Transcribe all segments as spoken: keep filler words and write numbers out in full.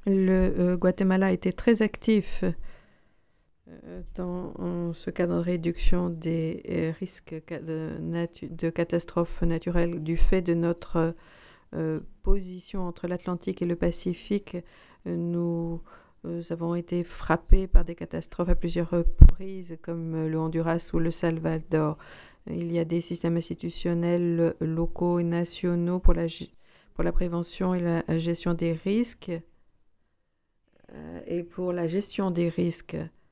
Le euh, Guatemala a été très actif euh, dans en ce cadre de réduction des euh, risques ca- de, natu- de catastrophes naturelles du fait de notre euh, position entre l'Atlantique et le Pacifique. Euh, Nous, nous avons été frappés par des catastrophes à plusieurs reprises, comme euh, le Honduras ou le Salvador. Il y a des systèmes institutionnels locaux et nationaux pour la, ge- pour la prévention et la gestion des risques. Euh, et pour la gestion des risques,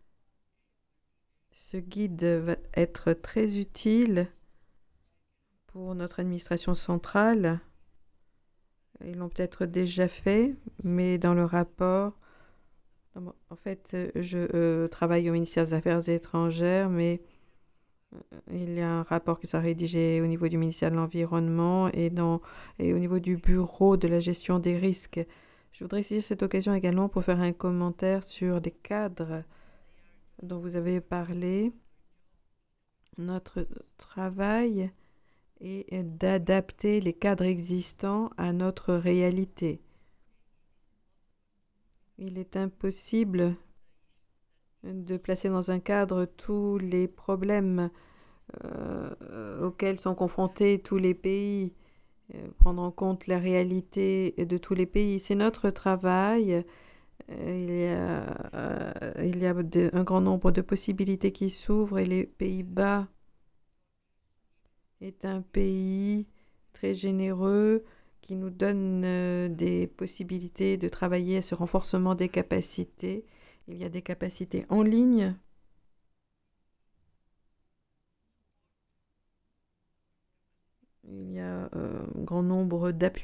ce guide va être très utile pour notre administration centrale. Ils l'ont peut-être déjà fait, mais dans le rapport, en fait, je euh, travaille au ministère des Affaires étrangères, mais il y a un rapport qui sera rédigé au niveau du ministère de l'Environnement et, dans, et au niveau du bureau de la gestion des risques. Je voudrais saisir cette occasion également pour faire un commentaire sur les cadres dont vous avez parlé. Notre travail est d'adapter les cadres existants à notre réalité. Il est impossible de placer dans un cadre tous les problèmes euh, auxquels sont confrontés tous les pays, euh, prendre en compte la réalité de tous les pays. C'est notre travail. Euh, Il y a, euh, il y a de- un grand nombre de possibilités qui s'ouvrent et les Pays-Bas est un pays très généreux qui nous donne euh, des possibilités de travailler à ce renforcement des capacités. Il y a des capacités en ligne. Il y a euh, un grand nombre d'appuis